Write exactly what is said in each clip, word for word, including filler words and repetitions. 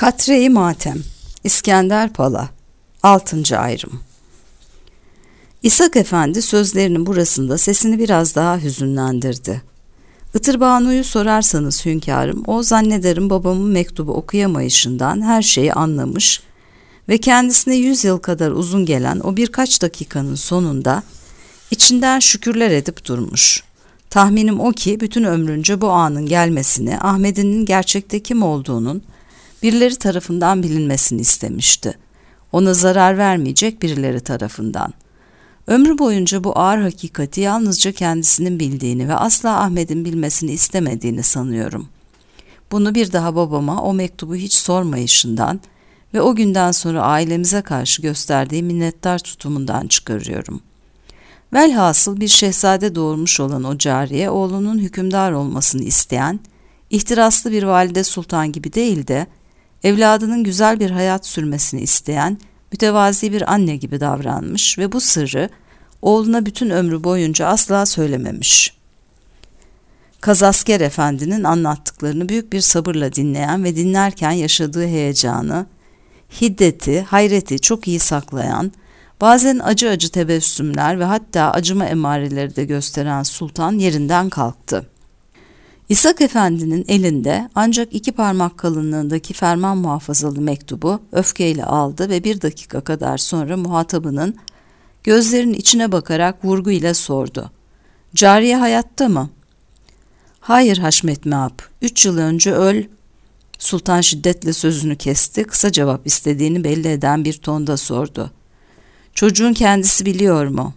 Katre-i Matem, İskender Pala, altıncı ayrım. İshak Efendi sözlerinin burasında sesini biraz daha hüzünlendirdi. Itırbanu'yu sorarsanız hünkârım, o zannederim babamın mektubu okuyamayışından her şeyi anlamış ve kendisine yüz yıl kadar uzun gelen o birkaç dakikanın sonunda içinden şükürler edip durmuş. Tahminim o ki bütün ömrünce bu anın gelmesini, Ahmet'in gerçekte kim olduğunun birileri tarafından bilinmesini istemişti. Ona zarar vermeyecek birileri tarafından. Ömrü boyunca bu ağır hakikati yalnızca kendisinin bildiğini ve asla Ahmet'in bilmesini istemediğini sanıyorum. Bunu bir daha babama o mektubu hiç sormayışından ve o günden sonra ailemize karşı gösterdiği minnettar tutumundan çıkarıyorum. Velhasıl bir şehzade doğurmuş olan o cariye, oğlunun hükümdar olmasını isteyen, ihtiraslı bir valide sultan gibi değil de, evladının güzel bir hayat sürmesini isteyen, mütevazi bir anne gibi davranmış ve bu sırrı oğluna bütün ömrü boyunca asla söylememiş. Kazasker Efendi'nin anlattıklarını büyük bir sabırla dinleyen ve dinlerken yaşadığı heyecanı, hiddeti, hayreti çok iyi saklayan, bazen acı acı tebessümler ve hatta acıma emareleri de gösteren sultan yerinden kalktı. İshak Efendi'nin elinde ancak iki parmak kalınlığındaki ferman muhafazalı mektubu öfkeyle aldı ve bir dakika kadar sonra muhatabının gözlerinin içine bakarak vurgu ile sordu. "Cariye hayatta mı?" "Hayır Haşmet Meab, üç yıl önce öl..." Sultan şiddetle sözünü kesti, kısa cevap istediğini belli eden bir tonda sordu. "Çocuğun kendisi biliyor mu?"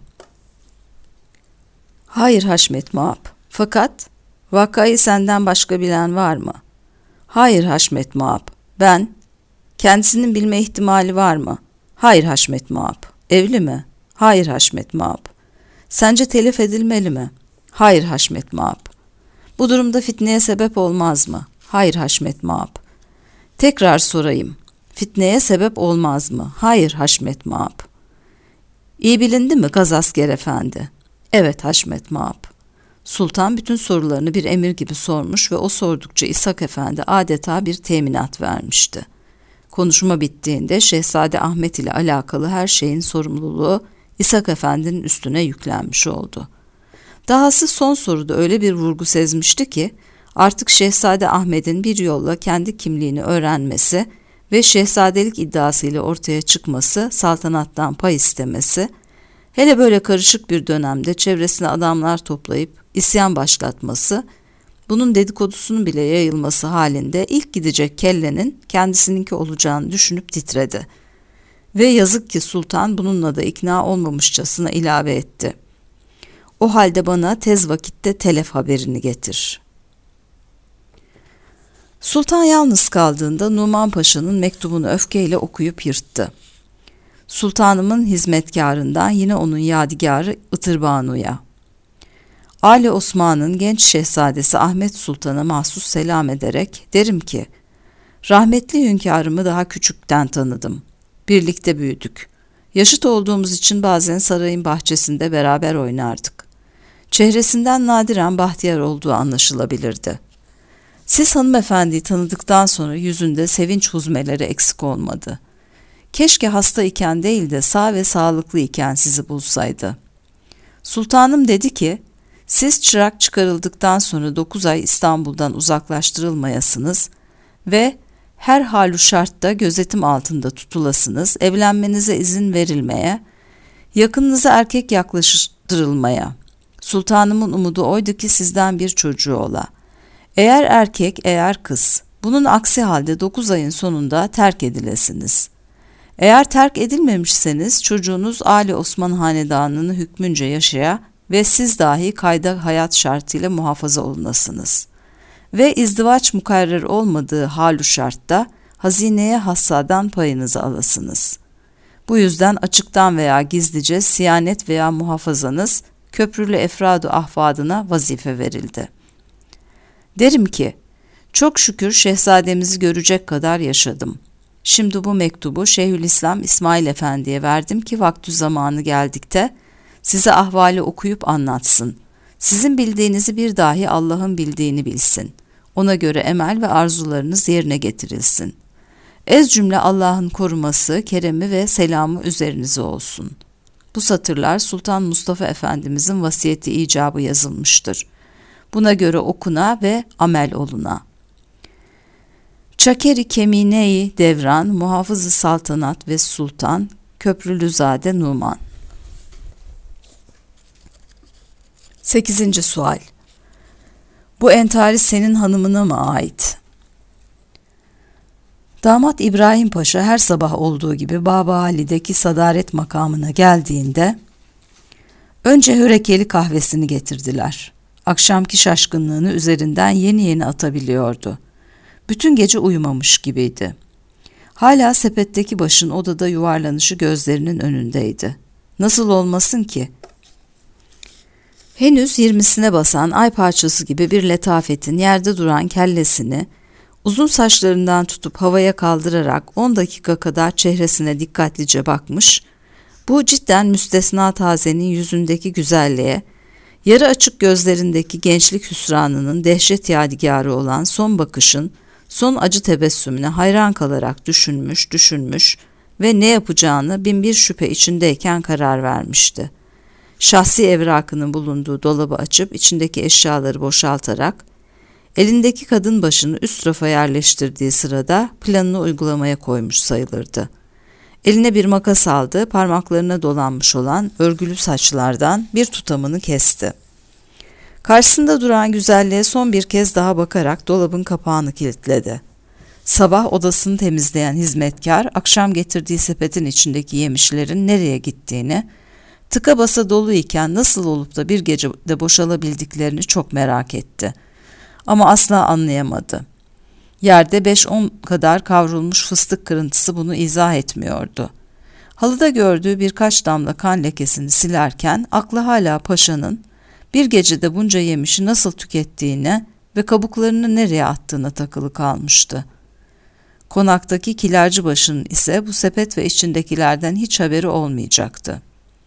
"Hayır Haşmet Meab, fakat..." "Vakayı senden başka bilen var mı?" "Hayır Haşmet Meab, ben..." "Kendisinin bilme ihtimali var mı?" "Hayır Haşmet Meab." "Evli mi?" "Hayır Haşmet Meab." "Sence telif edilmeli mi?" "Hayır Haşmet Meab." "Bu durumda fitneye sebep olmaz mı?" "Hayır Haşmet Meab." "Tekrar sorayım. Fitneye sebep olmaz mı?" "Hayır Haşmet Meab." "İyi bilindi mi Gazasker Efendi?" "Evet Haşmet Meab." Sultan bütün sorularını bir emir gibi sormuş ve o sordukça İshak Efendi adeta bir teminat vermişti. Konuşma bittiğinde Şehzade Ahmet ile alakalı her şeyin sorumluluğu İshak Efendi'nin üstüne yüklenmiş oldu. Dahası son soruda öyle bir vurgu sezmişti ki artık Şehzade Ahmet'in bir yolla kendi kimliğini öğrenmesi ve şehzadelik iddiasıyla ortaya çıkması, saltanattan pay istemesi, hele böyle karışık bir dönemde çevresine adamlar toplayıp isyan başlatması, bunun dedikodusunun bile yayılması halinde ilk gidecek kellenin kendisininki olacağını düşünüp titredi. Ve yazık ki sultan bununla da ikna olmamışçasına ilave etti. "O halde bana tez vakitte telef haberini getir." Sultan yalnız kaldığında Numan Paşa'nın mektubunu öfkeyle okuyup yırttı. "Sultanımın hizmetkarından yine onun yadigarı Itırbanu'ya. Ali Osman'ın genç şehzadesi Ahmet Sultan'a mahsus selam ederek derim ki, rahmetli hünkârımı daha küçükten tanıdım. Birlikte büyüdük. Yaşıt olduğumuz için bazen sarayın bahçesinde beraber oynardık. Çehresinden nadiren bahtiyar olduğu anlaşılabilirdi. Siz hanımefendiyi tanıdıktan sonra yüzünde sevinç huzmeleri eksik olmadı. Keşke hasta iken değil de sağ ve sağlıklı iken sizi bulsaydı. Sultanım dedi ki, siz çırak çıkarıldıktan sonra dokuz ay İstanbul'dan uzaklaştırılmayasınız ve her halü şartta gözetim altında tutulasınız, evlenmenize izin verilmeye, yakınınıza erkek yaklaştırılmaya. Sultanımın umudu oydu ki sizden bir çocuğu ola. Eğer erkek, eğer kız, bunun aksi halde dokuz ayın sonunda terk edilesiniz. Eğer terk edilmemişseniz çocuğunuz Ali Osman Hanedanı'nın hükmünce yaşaya ve siz dahi kayda hayat şartıyla muhafaza olunasınız. Ve izdivaç mukarrer olmadığı halü şartta hazineye hassadan payınızı alasınız. Bu yüzden açıktan veya gizlice siyanet veya muhafazanız köprülü efradu ahvadına vazife verildi. Derim ki, çok şükür şehzademizi görecek kadar yaşadım. Şimdi bu mektubu Şeyhülislam İsmail Efendi'ye verdim ki vakti zamanı geldikte size ahvali okuyup anlatsın. Sizin bildiğinizi bir dahi Allah'ın bildiğini bilsin. Ona göre emel ve arzularınız yerine getirilsin. Ez cümle Allah'ın koruması, keremi ve selamı üzerinize olsun. Bu satırlar Sultan Mustafa Efendimizin vasiyeti icabı yazılmıştır. Buna göre okuna ve amel oluna. Çakeri Kemine-i Devran, Muhafız-ı Saltanat ve Sultan, Köprülüzade Numan. sekizinci sual. Bu entari senin hanımına mı ait? Damat İbrahim Paşa her sabah olduğu gibi Baba Ali'deki sadaret makamına geldiğinde önce hörekeli kahvesini getirdiler. Akşamki şaşkınlığını üzerinden yeni yeni atabiliyordu. Bütün gece uyumamış gibiydi. Hala sepetteki başın odada yuvarlanışı gözlerinin önündeydi. Nasıl olmasın ki? Henüz yirmisine basan ay parçası gibi bir letafetin yerde duran kellesini uzun saçlarından tutup havaya kaldırarak on dakika kadar çehresine dikkatlice bakmış, bu cidden müstesna tazenin yüzündeki güzelliğe, yarı açık gözlerindeki gençlik hüsranının dehşet yadigarı olan son bakışın, son acı tebessümüne hayran kalarak düşünmüş, düşünmüş ve ne yapacağını bin bir şüphe içindeyken karar vermişti. Şahsi evrakının bulunduğu dolabı açıp içindeki eşyaları boşaltarak, elindeki kadın başını üst rafa yerleştirdiği sırada planını uygulamaya koymuş sayılırdı. Eline bir makas aldı, parmaklarına dolanmış olan örgülü saçlardan bir tutamını kesti. Karşısında duran güzelliğe son bir kez daha bakarak dolabın kapağını kilitledi. Sabah odasını temizleyen hizmetkar, akşam getirdiği sepetin içindeki yemişlerin nereye gittiğini, tıka basa dolu iken nasıl olup da bir gecede boşalabildiklerini çok merak etti. Ama asla anlayamadı. Yerde beş on kadar kavrulmuş fıstık kırıntısı bunu izah etmiyordu. Halıda gördüğü birkaç damla kan lekesini silerken aklı hala paşanın bir gecede bunca yemişi nasıl tükettiğine ve kabuklarını nereye attığına takılı kalmıştı. Konaktaki kilercibaşının ise bu sepet ve içindekilerden hiç haberi olmayacaktı.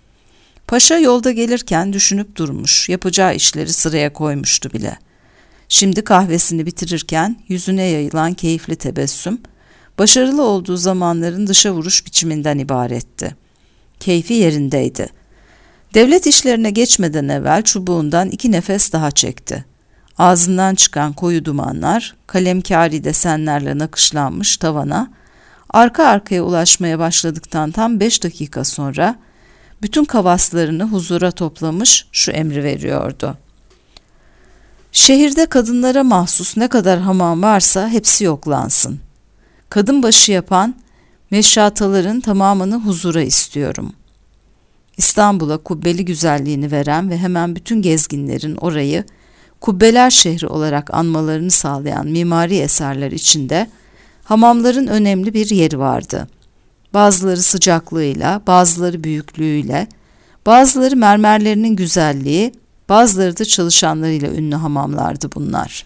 Paşa yolda gelirken düşünüp durmuş, yapacağı işleri sıraya koymuştu bile. Şimdi kahvesini bitirirken yüzüne yayılan keyifli tebessüm, başarılı olduğu zamanların dışa vuruş biçiminden ibaretti. Keyfi yerindeydi. Devlet işlerine geçmeden evvel çubuğundan iki nefes daha çekti. Ağzından çıkan koyu dumanlar, kalemkâri desenlerle nakışlanmış tavana, arka arkaya ulaşmaya başladıktan tam beş dakika sonra, bütün kavaslarını huzura toplamış şu emri veriyordu. Şehirde kadınlara mahsus ne kadar hamam varsa hepsi yoklansın. Kadın başı yapan meşrataların tamamını huzura istiyorum. İstanbul'a kubbeli güzelliğini veren ve hemen bütün gezginlerin orayı kubbeler şehri olarak anmalarını sağlayan mimari eserler içinde hamamların önemli bir yeri vardı. Bazıları sıcaklığıyla, bazıları büyüklüğüyle, bazıları mermerlerinin güzelliği, bazıları da çalışanlarıyla ünlü hamamlardı bunlar.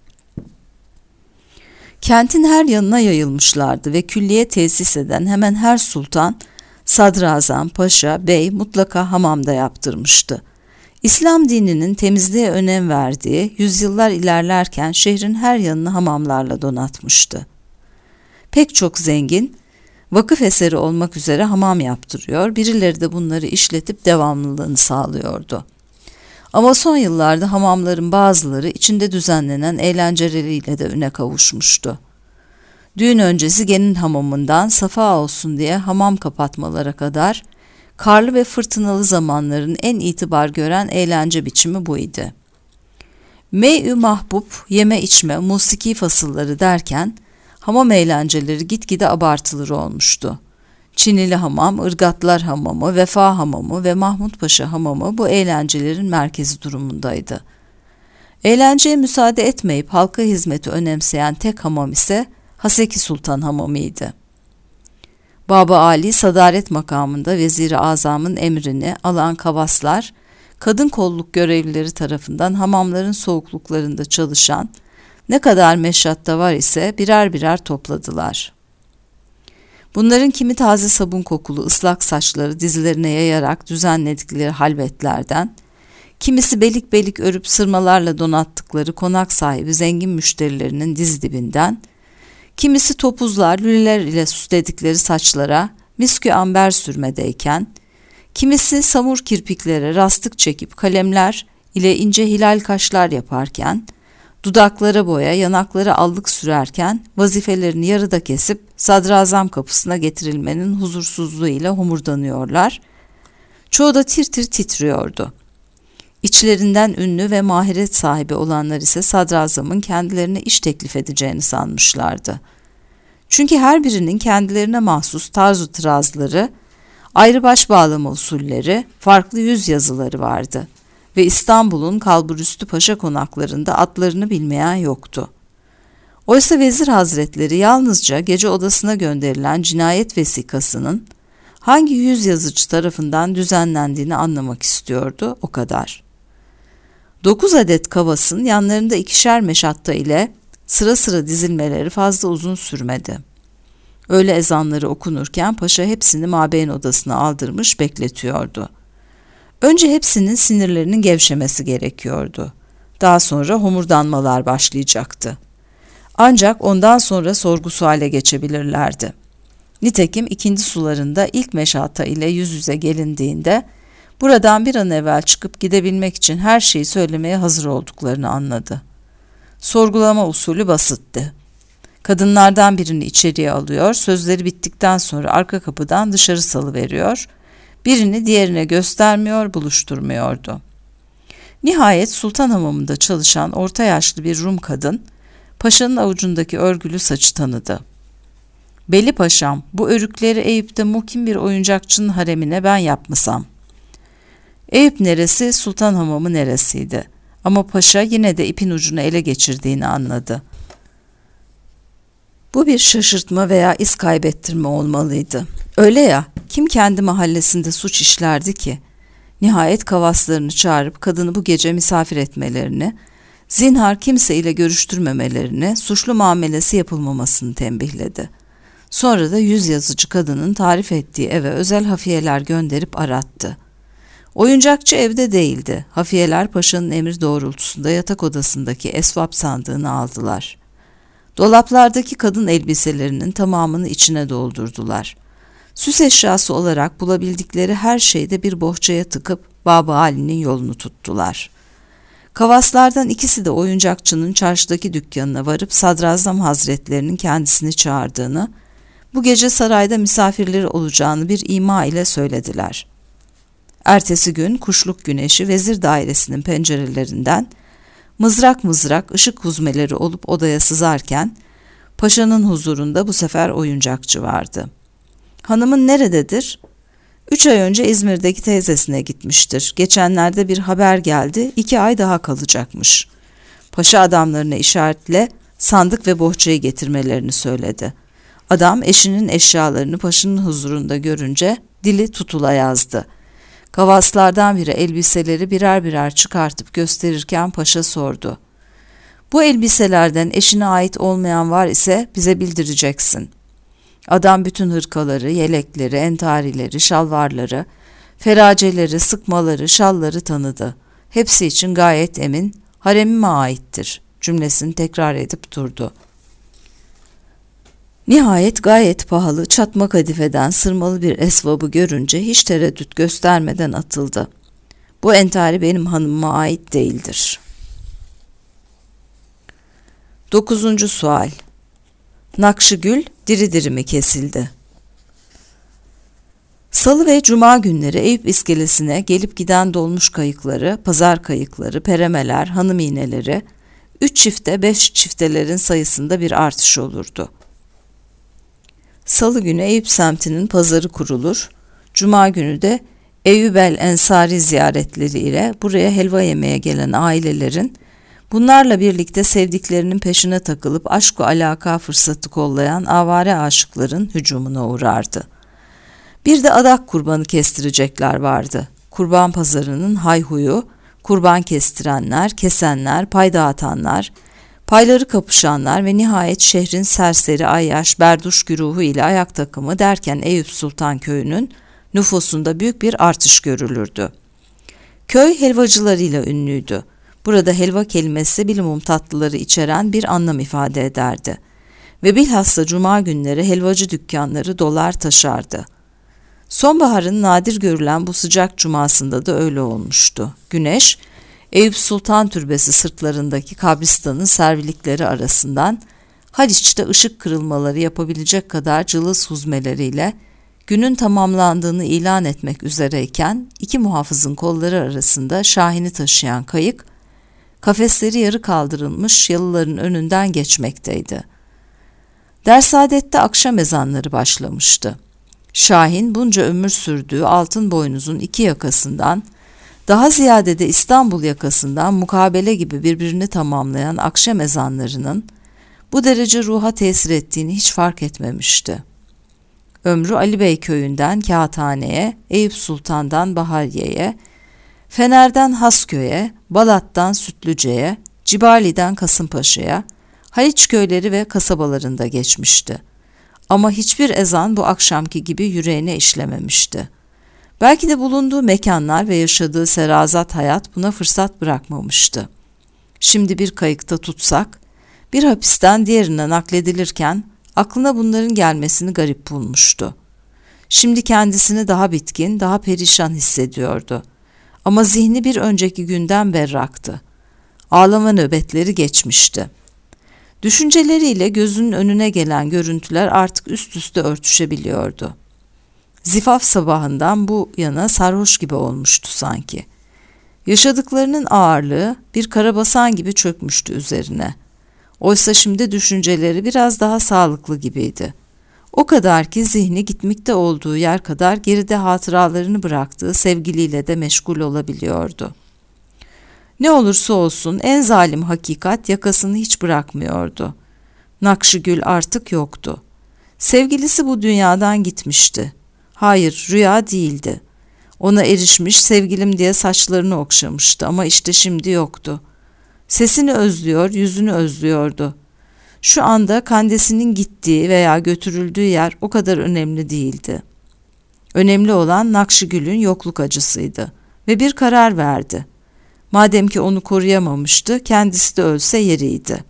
Kentin her yanına yayılmışlardı ve külliye tesis eden hemen her sultan, sadrazam, paşa, bey mutlaka hamamda yaptırmıştı. İslam dininin temizliğe önem verdiği yüzyıllar ilerlerken şehrin her yanını hamamlarla donatmıştı. Pek çok zengin, vakıf eseri olmak üzere hamam yaptırıyor, birileri de bunları işletip devamlılığını sağlıyordu. Ama son yıllarda hamamların bazıları içinde düzenlenen eğlenceleriyle de üne kavuşmuştu. Düğün öncesi gelin hamamından safa olsun diye hamam kapatmalara kadar karlı ve fırtınalı zamanların en itibar gören eğlence biçimi bu idi. Mey-ü mahbub, yeme içme, musiki fasılları derken hamam eğlenceleri gitgide abartılır olmuştu. Çinili Hamam, Irgatlar Hamamı, Vefa Hamamı ve Mahmut Paşa Hamamı bu eğlencelerin merkezi durumundaydı. Eğlenceye müsaade etmeyip halka hizmeti önemseyen tek hamam ise Haseki Sultan Hamamı'ydı. Baba Ali sadaret makamında Vezir-i Azam'ın emrini alan kavaslar, kadın kolluk görevlileri tarafından hamamların soğukluklarında çalışan, ne kadar meşratta var ise birer birer topladılar. Bunların kimi taze sabun kokulu ıslak saçları dizlerine yayarak düzenledikleri halvetlerden, kimisi belik belik örüp sırmalarla donattıkları konak sahibi zengin müşterilerinin diz dibinden, Kimisi topuzlar, lüleler ile süsledikleri saçlara miskü amber sürmedeyken, kimisi samur kirpiklere rastık çekip kalemler ile ince hilal kaşlar yaparken, dudaklara boya, yanaklara allık sürerken vazifelerini yarıda kesip sadrazam kapısına getirilmenin huzursuzluğuyla homurdanıyorlar. Çoğu da tir tir titriyordu. İçlerinden ünlü ve mahiret sahibi olanlar ise sadrazamın kendilerine iş teklif edeceğini sanmışlardı. Çünkü her birinin kendilerine mahsus tarz-ı tırazları, ayrı baş bağlama usulleri, farklı yüz yazıları vardı ve İstanbul'un kalburüstü paşa konaklarında adlarını bilmeyen yoktu. Oysa vezir hazretleri yalnızca gece odasına gönderilen cinayet vesikasının hangi yüz yazıcı tarafından düzenlendiğini anlamak istiyordu, o kadar. Dokuz adet kavasın yanlarında ikişer meşatta ile sıra sıra dizilmeleri fazla uzun sürmedi. Öğle ezanları okunurken paşa hepsini mabeyn odasına aldırmış bekletiyordu. Önce hepsinin sinirlerinin gevşemesi gerekiyordu. Daha sonra homurdanmalar başlayacaktı. Ancak ondan sonra sorgu suale geçebilirlerdi. Nitekim ikindi sularında ilk meşata ile yüz yüze gelindiğinde buradan bir an evvel çıkıp gidebilmek için her şeyi söylemeye hazır olduklarını anladı. Sorgulama usulü basitti. Kadınlardan birini içeriye alıyor, sözleri bittikten sonra arka kapıdan dışarı salıveriyor, birini diğerine göstermiyor, buluşturmuyordu. Nihayet sultan hamamında çalışan orta yaşlı bir Rum kadın, paşanın avucundaki örgülü saçı tanıdı. "Beli paşam, bu örükleri Eyüp'te muhkim bir oyuncakçının haremine ben yapmasam." Eyüp neresi, sultan hamamı neresiydi? Ama paşa yine de ipin ucunu ele geçirdiğini anladı. Bu bir şaşırtma veya iz kaybettirme olmalıydı. Öyle ya, kim kendi mahallesinde suç işlerdi ki? Nihayet kavaslarını çağırıp kadını bu gece misafir etmelerini, zinhar kimseyle görüştürmemelerini, suçlu muamelesi yapılmamasını tembihledi. Sonra da yüz yazıcı kadının tarif ettiği eve özel hafiyeler gönderip arattı. Oyuncakçı evde değildi. Hafiyeler paşanın emri doğrultusunda yatak odasındaki esvap sandığını aldılar. Dolaplardaki kadın elbiselerinin tamamını içine doldurdular. Süs eşyası olarak bulabildikleri her şeyde bir bohçaya tıkıp Baba Ali'nin yolunu tuttular. Kavaslardan ikisi de oyuncakçının çarşıdaki dükkanına varıp Sadrazam Hazretlerinin kendisini çağırdığını, bu gece sarayda misafirleri olacağını bir ima ile söylediler. Ertesi gün kuşluk güneşi vezir dairesinin pencerelerinden mızrak mızrak ışık huzmeleri olup odaya sızarken, paşanın huzurunda bu sefer oyuncakçı vardı. "Hanımın nerededir?" Üç ay önce İzmir'deki teyzesine gitmiştir. Geçenlerde bir haber geldi, iki ay daha kalacakmış. Paşa adamlarına işaretle sandık ve bohçayı getirmelerini söyledi. Adam eşinin eşyalarını paşanın huzurunda görünce dili tutula yazdı. Kavaslardan biri elbiseleri birer birer çıkartıp gösterirken paşa sordu. "Bu elbiselerden eşine ait olmayan var ise bize bildireceksin." Adam bütün hırkaları, yelekleri, entarileri, şalvarları, feraceleri, sıkmaları, şalları tanıdı. Hepsi için gayet emin, "Haremime aittir" cümlesini tekrar edip durdu. Nihayet gayet pahalı, çatma kadifeden sırmalı bir esvabı görünce hiç tereddüt göstermeden atıldı. "Bu entari benim hanımıma ait değildir." Dokuzuncu sual. Nakşigül diri diri mi kesildi? Salı ve cuma günleri Eyüp iskelesine gelip giden dolmuş kayıkları, pazar kayıkları, peremeler, hanım iğneleri, üç çifte beş çiftelerin sayısında bir artış olurdu. Salı günü Eyüp semtinin pazarı kurulur, cuma günü de Eyyubel Ensari ziyaretleri ile buraya helva yemeye gelen ailelerin, bunlarla birlikte sevdiklerinin peşine takılıp aşk-ı alaka fırsatı kollayan avare aşıkların hücumuna uğrardı. Bir de adak kurbanı kestirecekler vardı. Kurban pazarının hayhuyu, kurban kestirenler, kesenler, pay dağıtanlar, payları kapışanlar ve nihayet şehrin serseri, ayyaş, berduş güruhu ile ayak takımı derken Eyüp Sultan köyünün nüfusunda büyük bir artış görülürdü. Köy helvacılarıyla ünlüydü. Burada helva kelimesi bilimum tatlıları içeren bir anlam ifade ederdi. ve bilhassa cuma günleri helvacı dükkanları dolar taşardı. Sonbaharın nadir görülen bu sıcak cumasında da öyle olmuştu. Güneş, Eyüp Sultan Türbesi sırtlarındaki kabristanın servilikleri arasından Haliç'te ışık kırılmaları yapabilecek kadar cılız huzmeleriyle günün tamamlandığını ilan etmek üzereyken iki muhafızın kolları arasında Şahin'i taşıyan kayık, kafesleri yarı kaldırılmış yalıların önünden geçmekteydi. Dersaadet'te akşam ezanları başlamıştı. Şahin bunca ömür sürdüğü altın boynuzun iki yakasından, daha ziyade de İstanbul yakasından mukabele gibi birbirini tamamlayan akşam ezanlarının bu derece ruha tesir ettiğini hiç fark etmemişti. Ömrü Ali Bey köyünden Kağıthane'ye, Eyüp Sultan'dan Bahariye'ye, Fener'den Hasköy'e, Balat'tan Sütlüce'ye, Cibali'den Kasımpaşa'ya, Haliç köyleri ve kasabalarında geçmişti. Ama hiçbir ezan bu akşamki gibi yüreğine işlememişti. Belki de bulunduğu mekanlar ve yaşadığı serazat hayat buna fırsat bırakmamıştı. Şimdi bir kayıkta tutsak, bir hapisten diğerine nakledilirken aklına bunların gelmesini garip bulmuştu. Şimdi kendisini daha bitkin, daha perişan hissediyordu. Ama zihni bir önceki günden berraktı. Ağlama nöbetleri geçmişti. Düşünceleriyle gözünün önüne gelen görüntüler artık üst üste örtüşebiliyordu. Zifaf sabahından bu yana sarhoş gibi olmuştu sanki. Yaşadıklarının ağırlığı bir karabasan gibi çökmüştü üzerine. Oysa şimdi düşünceleri biraz daha sağlıklı gibiydi. O kadar ki zihni gitmekte olduğu yer kadar geride hatıralarını bıraktığı sevgiliyle de meşgul olabiliyordu. Ne olursa olsun en zalim hakikat yakasını hiç bırakmıyordu. Nakşigül artık yoktu. Sevgilisi bu dünyadan gitmişti. Hayır, rüya değildi. Ona erişmiş, sevgilim diye saçlarını okşamıştı ama işte şimdi yoktu. Sesini özlüyor, yüzünü özlüyordu. Şu anda Kandesi'nin gittiği veya götürüldüğü yer o kadar önemli değildi. Önemli olan Nakşigül'ün yokluk acısıydı ve bir karar verdi. Madem ki onu koruyamamıştı, kendisi de ölse yeriydi.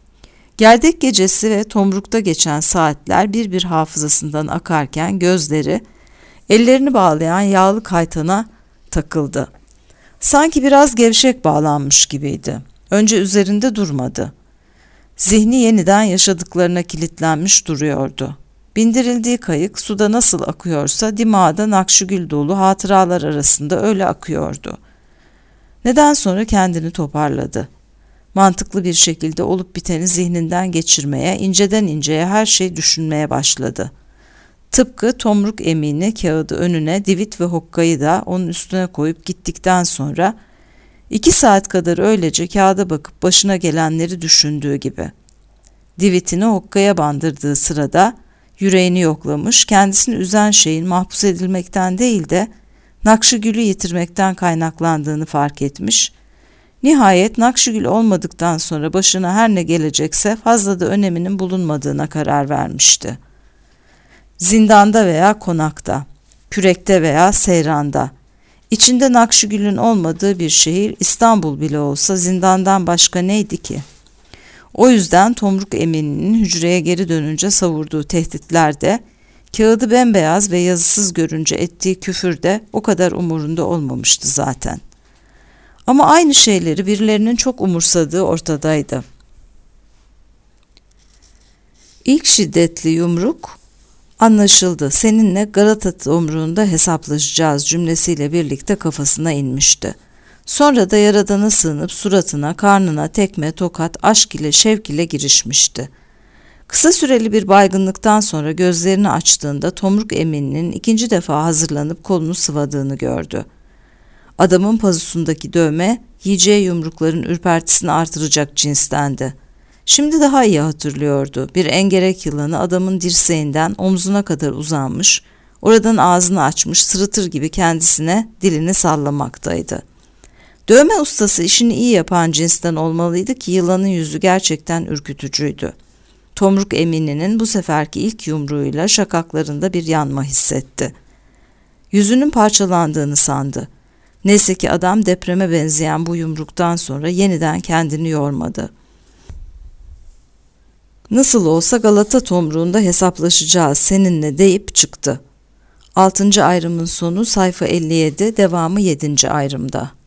Gerdek gecesi ve tomrukta geçen saatler bir bir hafızasından akarken gözleri, ellerini bağlayan yağlı kaytana takıldı. Sanki biraz gevşek bağlanmış gibiydi. Önce üzerinde durmadı. Zihni yeniden yaşadıklarına kilitlenmiş duruyordu. Bindirildiği kayık suda nasıl akıyorsa dimağı da Nakşigül dolu hatıralar arasında öyle akıyordu. Neden sonra kendini toparladı. Mantıklı bir şekilde olup biteni zihninden geçirmeye, inceden inceye her şey düşünmeye başladı. Tıpkı tomruk emini kağıdı önüne, divit ve hokkayı da onun üstüne koyup gittikten sonra iki saat kadar öylece kağıda bakıp başına gelenleri düşündüğü gibi. Divitini hokkaya bandırdığı sırada yüreğini yoklamış, kendisini üzen şeyin mahpus edilmekten değil de Nakşigül'ü yitirmekten kaynaklandığını fark etmiş. Nihayet Nakşigül olmadıktan sonra başına her ne gelecekse fazla da öneminin bulunmadığına karar vermişti. Zindanda veya konakta, kürekte veya seyranda, içinde Nakşigül'ün olmadığı bir şehir İstanbul bile olsa zindandan başka neydi ki? O yüzden Tomruk Emini'nin hücreye geri dönünce savurduğu tehditler de, kağıdı bembeyaz ve yazısız görünce ettiği küfür de o kadar umurunda olmamıştı zaten. Ama aynı şeyleri birilerinin çok umursadığı ortadaydı. İlk şiddetli yumruk, anlaşıldı, seninle Galata tomruğunda hesaplaşacağız cümlesiyle birlikte kafasına inmişti. Sonra da Yaradan'a sığınıp suratına, karnına tekme, tokat, aşk ile şevk ile girişmişti. Kısa süreli bir baygınlıktan sonra gözlerini açtığında Tomruk Emini'nin ikinci defa hazırlanıp kolunu sıvadığını gördü. Adamın pazusundaki dövme, yiyeceği yumrukların ürpertisini artıracak cinstendi. Şimdi daha iyi hatırlıyordu. Bir engerek yılanı adamın dirseğinden omzuna kadar uzanmış, oradan ağzını açmış, sırıtır gibi kendisine dilini sallamaktaydı. Dövme ustası işini iyi yapan cinsten olmalıydı ki yılanın yüzü gerçekten ürkütücüydü. Tomruk Emini'nin bu seferki ilk yumruğuyla şakaklarında bir yanma hissetti. Yüzünün parçalandığını sandı. Neyse ki adam depreme benzeyen bu yumruktan sonra yeniden kendini yormadı. Nasıl olsa Galata tomruğunda hesaplaşacağız seninle deyip çıktı. Altıncı ayrımın sonu sayfa elli yedi, devamı yedinci ayrımda.